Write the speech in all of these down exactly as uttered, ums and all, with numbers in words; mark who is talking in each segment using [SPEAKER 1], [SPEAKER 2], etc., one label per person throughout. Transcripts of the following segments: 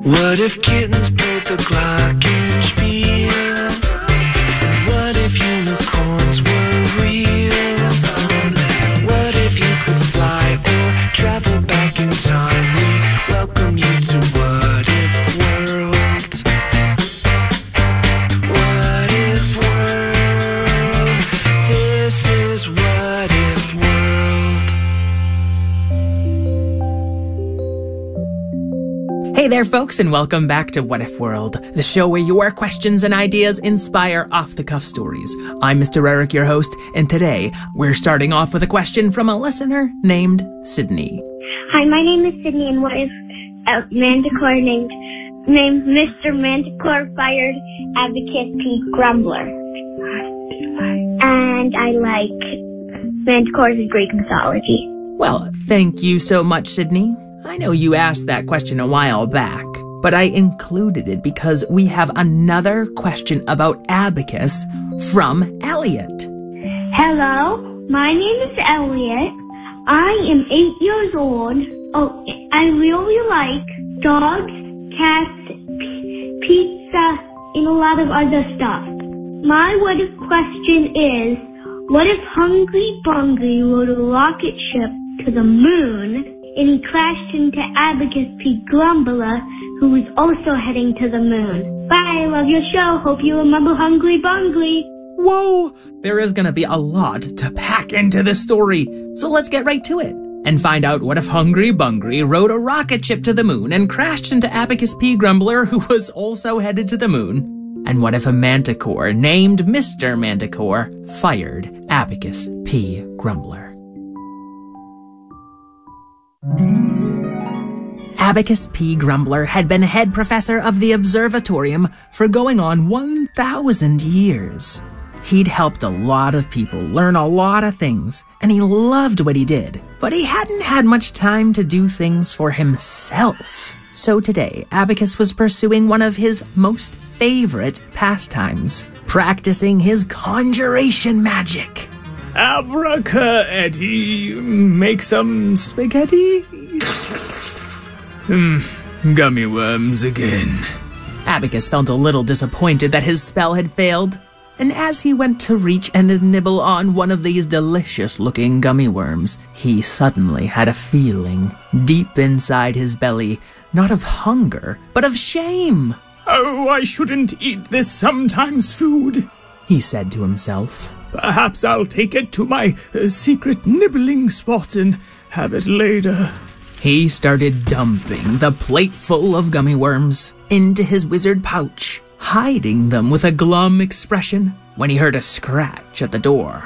[SPEAKER 1] What if kittens played the glockenspiel? And what if unicorns were real? What if you could fly or travel back in time? We welcome you to What If World. What If World? This is What If World.
[SPEAKER 2] Hey there, folks, and welcome back to What If World, the show where your questions and ideas inspire off-the-cuff stories. I'm Mister Eric, your host, and today we're starting off with a question from a listener named Sydney.
[SPEAKER 3] Hi, my name is Sydney, and what if a manticore named named Mister Manticore fired Abacus P. Grumbler? And I like manticores in Greek mythology.
[SPEAKER 2] Well, thank you so much, Sydney. I know you asked that question a while back, but I included it because we have another question about Abacus from Elliot.
[SPEAKER 3] Hello, my name is Elliot. I am eight years old. Oh, I really like dogs, cats, p- pizza, and a lot of other stuff. My what if question is, what if Hungry Bungry rode a rocket ship to the moon and he crashed into Abacus P. Grumbler, who was also heading to the moon? Bye, love your show. Hope you remember Hungry Bungry.
[SPEAKER 2] Whoa! There is going to be a lot to pack into this story, so let's get right to it and find out what if Hungry Bungry rode a rocket ship to the moon and crashed into Abacus P. Grumbler, who was also headed to the moon, and what if a manticore named Mister Manticore fired Abacus P. Grumbler. Abacus P. Grumbler had been head professor of the observatorium for going on one thousand years. He'd helped a lot of people learn a lot of things, and he loved what he did, but he hadn't had much time to do things for himself. So today, Abacus was pursuing one of his most favorite pastimes, practicing his conjuration magic.
[SPEAKER 4] Abraca-eddie, make some spaghetti? Hmm, gummy worms again.
[SPEAKER 2] Abacus felt a little disappointed that his spell had failed, and as he went to reach and nibble on one of these delicious-looking gummy worms, he suddenly had a feeling deep inside his belly, not of hunger, but of shame.
[SPEAKER 4] Oh, I shouldn't eat this sometimes food,
[SPEAKER 2] he said to himself.
[SPEAKER 4] Perhaps I'll take it to my uh, secret nibbling spot and have it later.
[SPEAKER 2] He started dumping the plateful of gummy worms into his wizard pouch, hiding them with a glum expression when he heard a scratch at the door.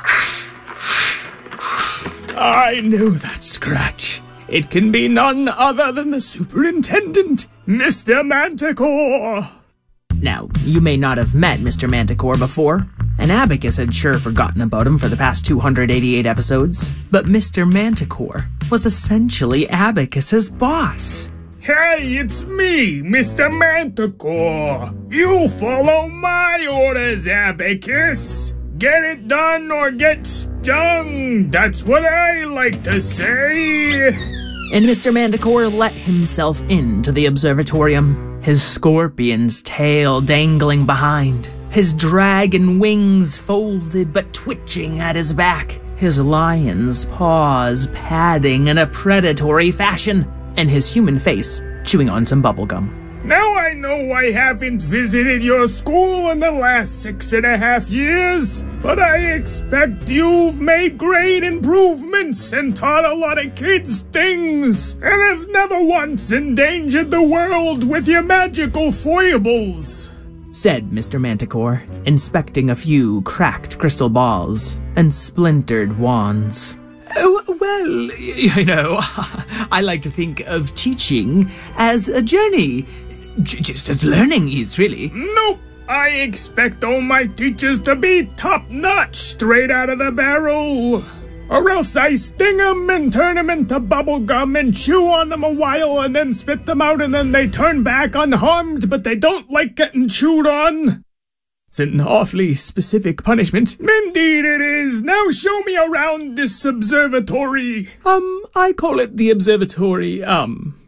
[SPEAKER 4] I know that scratch. It can be none other than the superintendent, Mister Manticore.
[SPEAKER 2] Now, you may not have met Mister Manticore before, and Abacus had sure forgotten about him for the past two hundred eighty-eight episodes, but Mister Manticore was essentially Abacus's boss.
[SPEAKER 4] Hey, it's me, Mister Manticore. You follow my orders, Abacus. Get it done or get stung. That's what I like to say.
[SPEAKER 2] And Mister Manticore let himself into the observatorium, his scorpion's tail dangling behind, his dragon wings folded but twitching at his back, his lion's paws padding in a predatory fashion, and his human face chewing on some bubblegum.
[SPEAKER 4] Now I know I haven't visited your school in the last six and a half years, but I expect you've made great improvements and taught a lot of kids things, and have never once endangered the world with your magical foibles,
[SPEAKER 2] said Mister Manticore, inspecting a few cracked crystal balls and splintered wands.
[SPEAKER 4] Oh, well, you know, I like to think of teaching as a journey. J- just as learning is, really. Nope. I expect all my teachers to be top-notch straight out of the barrel. Or else I sting them and turn them into bubblegum and chew on them a while and then spit them out and then they turn back unharmed, but they don't like getting chewed on. It's an awfully specific punishment. Indeed it is. Now show me around this observatory. Um, I call it the observatory, um...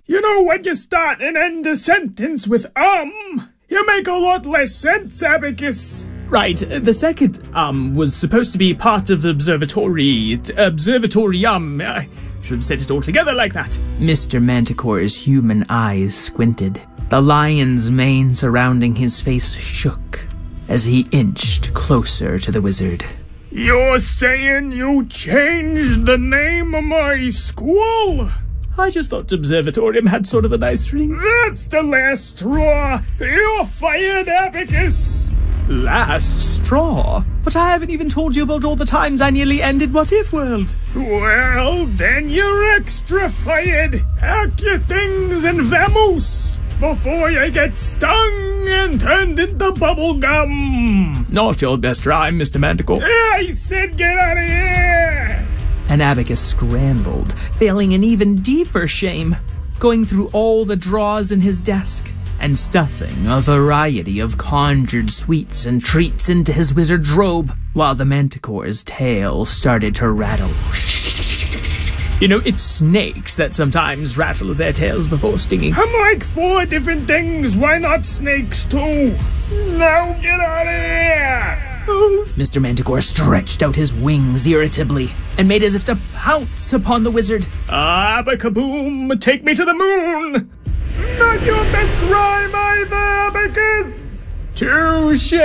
[SPEAKER 4] You know, when you start and end a sentence with um, you make a lot less sense, Abacus. Right, the second um was supposed to be part of observatory, observatorium. I should have said it all together like that. Mister Manticore's human eyes squinted. The lion's mane surrounding his face shook as he inched closer to the wizard. You're saying you changed the name of my school? I just thought Observatorium had sort of a nice ring. That's the last straw. You're fired, Abacus. Last straw? But I haven't even told you about all the times I nearly ended What If World. Well, then you're extra fired. Pack your things and vamoose before you get stung and turned into bubble gum. Not your best rhyme, Mister Manticore. I said get out of here. And Abacus scrambled, feeling an even deeper shame, going through all the drawers in his desk and stuffing a variety of conjured sweets and treats into his wizard's robe, while the Manticore's tail started to rattle. You know, it's snakes that sometimes rattle their tails before stinging. I'm like four different things. Why not snakes too? Now get out of here! Oh. Mister Manticore stretched out his wings irritably and made as if to pounce upon the wizard. Abackaboom, take me to the moon! Not your best rhyme either, Abacus! Touché!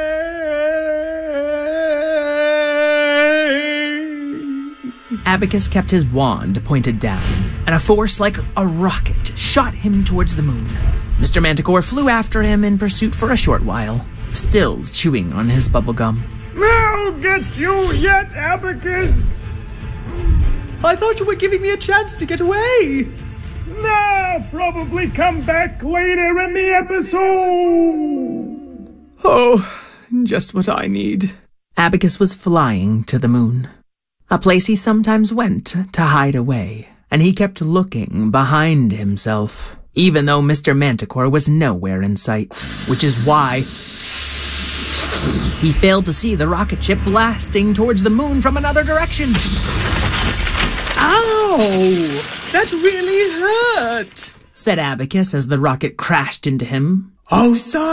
[SPEAKER 4] Abacus kept his wand pointed down, and a force like a rocket shot him towards the moon. Mister Manticore flew after him in pursuit for a short while, still chewing on his bubblegum. I'll get you yet, Abacus! I thought you were giving me a chance to get away! Nah, probably come back later in the episode! Oh, just what I need. Abacus was flying to the moon, a place he sometimes went to hide away, and he kept looking behind himself, even though Mister Manticore was nowhere in sight, which is why he failed to see the rocket ship blasting towards the moon from another direction. Ow! That really hurt, said Abacus as the rocket crashed into him. Oh,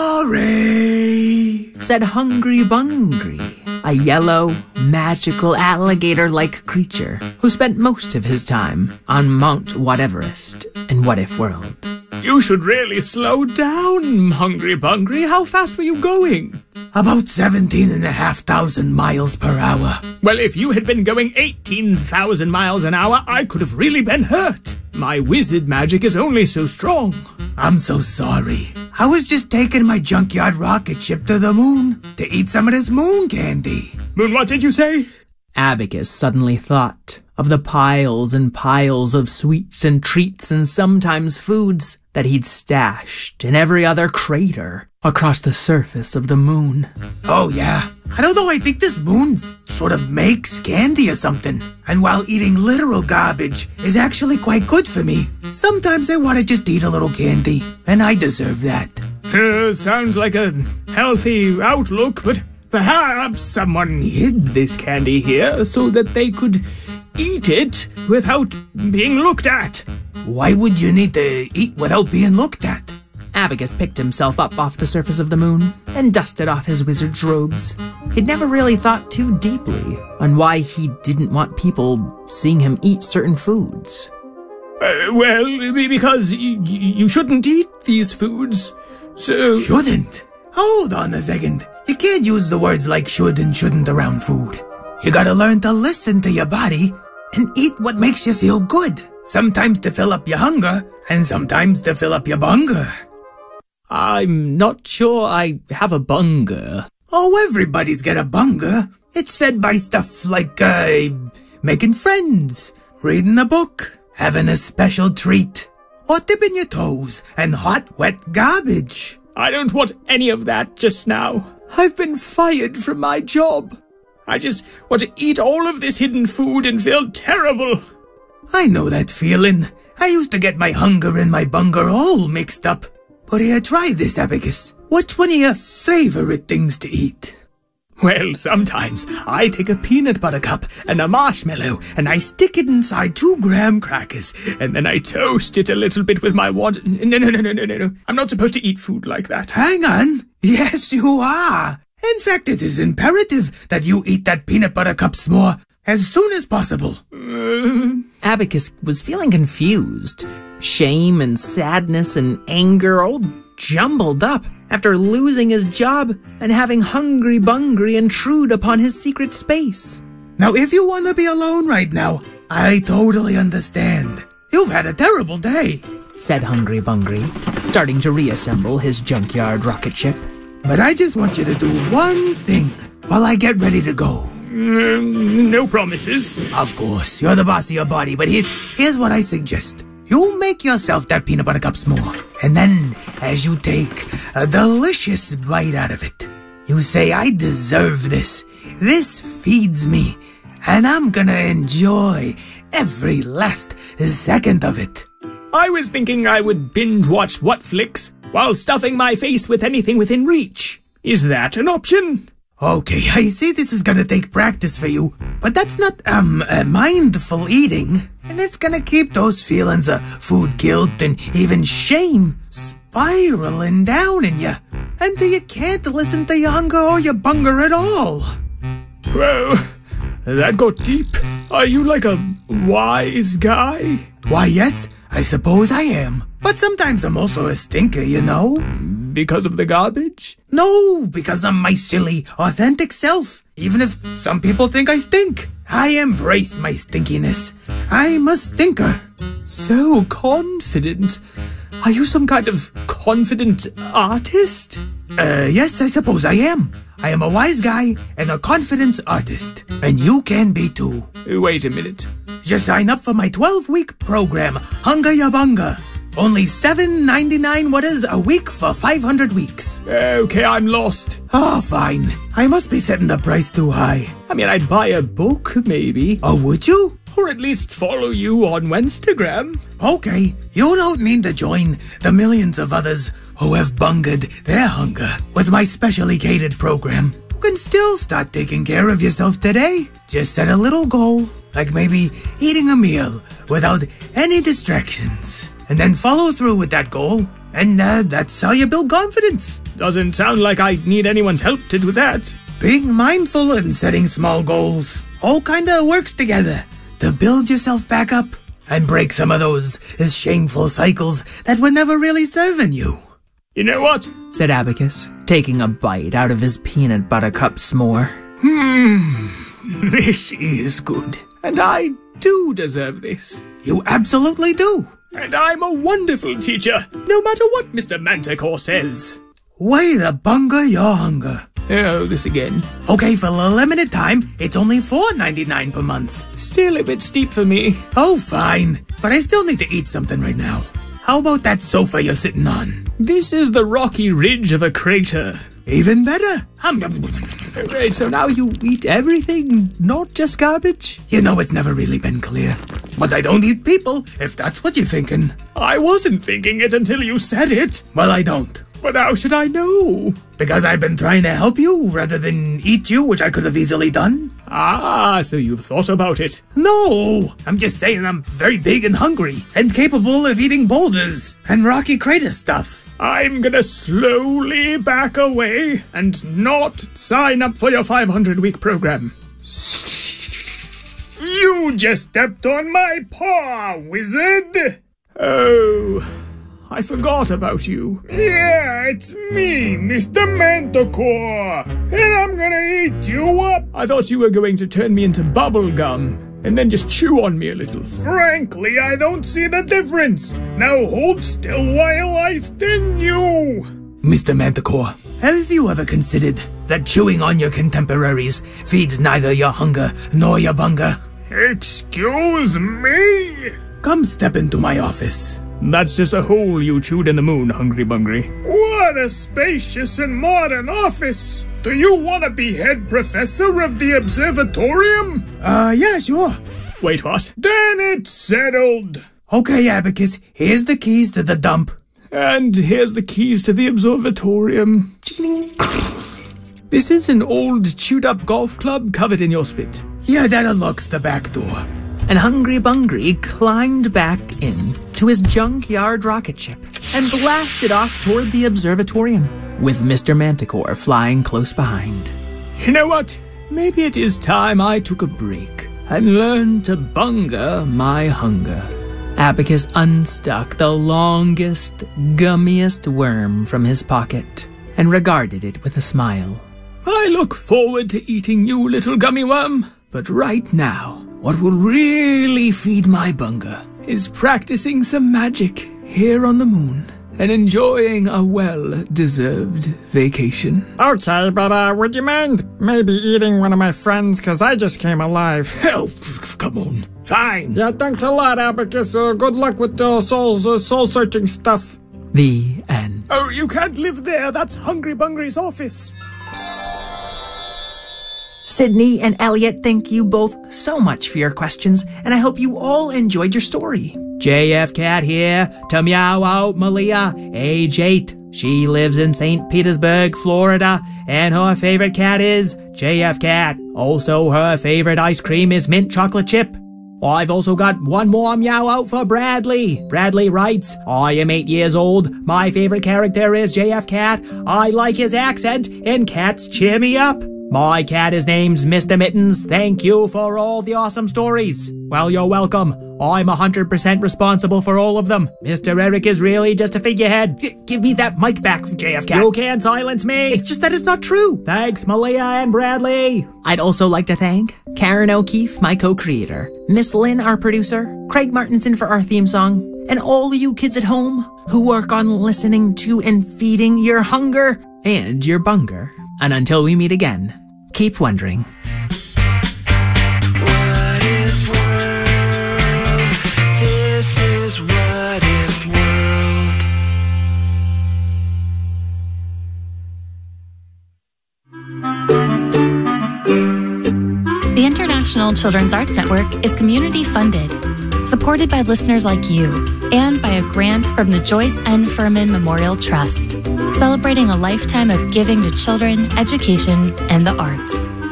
[SPEAKER 4] sorry, said Hungry Bungry, a yellow, magical alligator-like creature who spent most of his time on Mount Whateverest in What If World. You should really slow down, Hungry Bungry. How fast were you going? About seventeen and a half thousand miles per hour. Well, if you had been going eighteen thousand miles an hour, I could have really been hurt. My wizard magic is only so strong. I'm so sorry. I was just taking my junkyard rocket ship to the moon to eat some of this moon candy. Moon, what did you say? Abacus suddenly thought of the piles and piles of sweets and treats and sometimes foods that he'd stashed in every other crater across the surface of the moon. Oh, yeah. I don't know, I think this moon sort of makes candy or something. And while eating literal garbage is actually quite good for me, sometimes I want to just eat a little candy, and I deserve that. Uh, sounds like a healthy outlook, but perhaps someone hid this candy here so that they could eat it without being looked at. Why would you need to eat without being looked at? Abacus picked himself up off the surface of the moon and dusted off his wizard's robes. He'd never really thought too deeply on why he didn't want people seeing him eat certain foods. Uh, well, because y- you shouldn't eat these foods, so... Shouldn't? Hold on a second. You can't use the words like should and shouldn't around food. You gotta learn to listen to your body and eat what makes you feel good. Sometimes to fill up your hunger, and sometimes to fill up your bunger. I'm not sure I have a bunger. Oh, everybody's got a bunger. It's fed by stuff like, uh, making friends, reading a book, having a special treat, or dipping your toes in hot, wet garbage. I don't want any of that just now. I've been fired from my job. I just want to eat all of this hidden food and feel terrible. I know that feeling. I used to get my hunger and my bunger all mixed up. But here, try this, Abacus. What's one of your favorite things to eat? Well, sometimes I take a peanut butter cup and a marshmallow and I stick it inside two graham crackers and then I toast it a little bit with my water. No, no, no, no, no, no, no. I'm not supposed to eat food like that.
[SPEAKER 5] Hang on. Yes, you are. In fact, it is imperative that you eat that peanut butter cup s'more as soon as possible.
[SPEAKER 4] Uh...
[SPEAKER 2] Abacus was feeling confused. Shame and sadness and anger all jumbled up after losing his job and having Hungry Bungry intrude upon his secret space.
[SPEAKER 5] Now, if you want to be alone right now, I totally understand. You've had a terrible day,
[SPEAKER 2] said Hungry Bungry, starting to reassemble his junkyard rocket ship.
[SPEAKER 5] But I just want you to do one thing while I get ready to go.
[SPEAKER 4] Mm, no promises.
[SPEAKER 5] Of course, you're the boss of your body, but here's, here's what I suggest. You make yourself that peanut butter cup s'more, and then, as you take a delicious bite out of it, you say, I deserve this. This feeds me, and I'm gonna enjoy every last second of it.
[SPEAKER 4] I was thinking I would binge watch Whatflix while stuffing my face with anything within reach. Is that an option?
[SPEAKER 5] Okay, I see this is gonna take practice for you, but that's not, um, uh, mindful eating. And it's gonna keep those feelings of food guilt and even shame spiraling down in you until you can't listen to your hunger or your bunger at all.
[SPEAKER 4] Whoa, that got deep. Are you like a wise guy?
[SPEAKER 5] Why, yes, I suppose I am. But sometimes I'm also a stinker, you know?
[SPEAKER 4] Because of the garbage?
[SPEAKER 5] No, because I'm my silly, authentic self. Even if some people think I stink, I embrace my stinkiness. I'm a stinker.
[SPEAKER 4] So confident. Are you some kind of confident artist?
[SPEAKER 5] Uh, yes, I suppose I am. I am a wise guy and a confident artist. And you can be too.
[SPEAKER 4] Wait a minute.
[SPEAKER 5] Just sign up for my twelve-week program, Hunger Ya Bunga. Only seven ninety-nine what is a week for five hundred weeks.
[SPEAKER 4] Okay, I'm lost.
[SPEAKER 5] Oh, fine. I must be setting the price too high.
[SPEAKER 4] I mean, I'd buy a book, maybe.
[SPEAKER 5] Oh, would you?
[SPEAKER 4] Or at least follow you on Wenstagram.
[SPEAKER 5] Okay, you don't mean to join the millions of others who have bungered their hunger with my specially catered program. You can still start taking care of yourself today. Just set a little goal, like maybe eating a meal without any distractions. And then follow through with that goal, and uh, that's how you build confidence.
[SPEAKER 4] Doesn't sound like I need anyone's help to do that.
[SPEAKER 5] Being mindful and setting small goals all kinda works together to build yourself back up and break some of those shameful cycles that were never really serving you.
[SPEAKER 4] You know what?
[SPEAKER 2] Said Abacus, taking a bite out of his peanut butter cup s'more.
[SPEAKER 4] Hmm, this is good. And I do deserve this.
[SPEAKER 5] You absolutely do.
[SPEAKER 4] And I'm a wonderful teacher, no matter what Mister Manticore says.
[SPEAKER 5] Way to bunga your hunger.
[SPEAKER 4] Oh, this again.
[SPEAKER 5] Okay, for a limited time, it's only four ninety-nine per month.
[SPEAKER 4] Still a bit steep for me.
[SPEAKER 5] Oh, fine. But I still need to eat something right now. How about that sofa you're sitting on?
[SPEAKER 4] This is the rocky ridge of a crater.
[SPEAKER 5] Even better. Um,
[SPEAKER 4] Right, so now you eat everything, not just garbage?
[SPEAKER 5] You know, it's never really been clear. But I don't eat people, if that's what you're thinking.
[SPEAKER 4] I wasn't thinking it until you said it.
[SPEAKER 5] Well, I don't.
[SPEAKER 4] But how should I know?
[SPEAKER 5] Because I've been trying to help you rather than eat you, which I could have easily done.
[SPEAKER 4] Ah, so you've thought about it.
[SPEAKER 5] No, I'm just saying I'm very big and hungry and capable of eating boulders and rocky crater stuff.
[SPEAKER 4] I'm gonna slowly back away and not sign up for your five hundred week program. You just stepped on my paw, wizard! Oh, I forgot about you. Yeah, it's me, Mister Manticore, and I'm gonna eat you up. I thought you were going to turn me into bubble gum and then just chew on me a little. Frankly, I don't see the difference. Now hold still while I sting you.
[SPEAKER 5] Mister Manticore, have you ever considered that chewing on your contemporaries feeds neither your hunger nor your bunger?
[SPEAKER 4] Excuse me?
[SPEAKER 5] Come step into my office.
[SPEAKER 4] That's just a hole you chewed in the moon, Hungry Bungry. What a spacious and modern office! Do you want to be head professor of the observatorium?
[SPEAKER 5] Uh, yeah, sure.
[SPEAKER 4] Wait, what? Then it's settled!
[SPEAKER 5] Okay, Abacus, here's the keys to the dump.
[SPEAKER 4] And here's the keys to the observatorium. This is an old chewed-up golf club covered in your spit.
[SPEAKER 5] Yeah, that unlocks the back door.
[SPEAKER 2] And Hungry Bungry climbed back in to his junkyard rocket ship and blasted off toward the observatorium, with Mister Manticore flying close behind.
[SPEAKER 4] You know what? Maybe it is time I took a break and learned to bunga my hunger.
[SPEAKER 2] Abacus unstuck the longest, gummiest worm from his pocket and regarded it with a smile.
[SPEAKER 4] I look forward to eating you, little gummy worm. But right now, what will really feed my bunga is practicing some magic here on the moon and enjoying a well-deserved vacation.
[SPEAKER 6] Okay, but uh, would you mind maybe eating one of my friends? Because I just came alive.
[SPEAKER 5] Oh, come on. Fine.
[SPEAKER 6] Yeah, thanks a lot, Abacus. Uh, good luck with the souls, uh, soul-searching stuff.
[SPEAKER 2] The end.
[SPEAKER 4] Oh, you can't live there. That's Hungry Bungry's office.
[SPEAKER 2] Sydney and Elliot, thank you both so much for your questions, and I hope you all enjoyed your story. J F Cat here to meow out Malia, age eight. She lives in Saint Petersburg, Florida, and her favorite cat is J F Cat. Also, her favorite ice cream is mint chocolate chip. I've also got one more meow out for Bradley. Bradley writes, I am eight years old. My favorite character is J F Cat. I like his accent, and cats cheer me up. My cat is named Mister Mittens. Thank you for all the awesome stories. Well, you're welcome. I'm one hundred percent responsible for all of them. Mister Eric is really just a figurehead. G- give me that mic back, J F Cat. You can't silence me. It's just that it's not true. Thanks, Malia and Bradley. I'd also like to thank Karen O'Keefe, my co-creator, Miss Lynn, our producer, Craig Martinson for our theme song, and all you kids at home who work on listening to and feeding your hunger and your bunger. And until we meet again, keep wondering.
[SPEAKER 1] What if world? This is What If World.
[SPEAKER 7] The International Children's Arts Network is community funded, supported by listeners like you, and by a grant from the Joyce N. Furman Memorial Trust, celebrating a lifetime of giving to children, education, and the arts.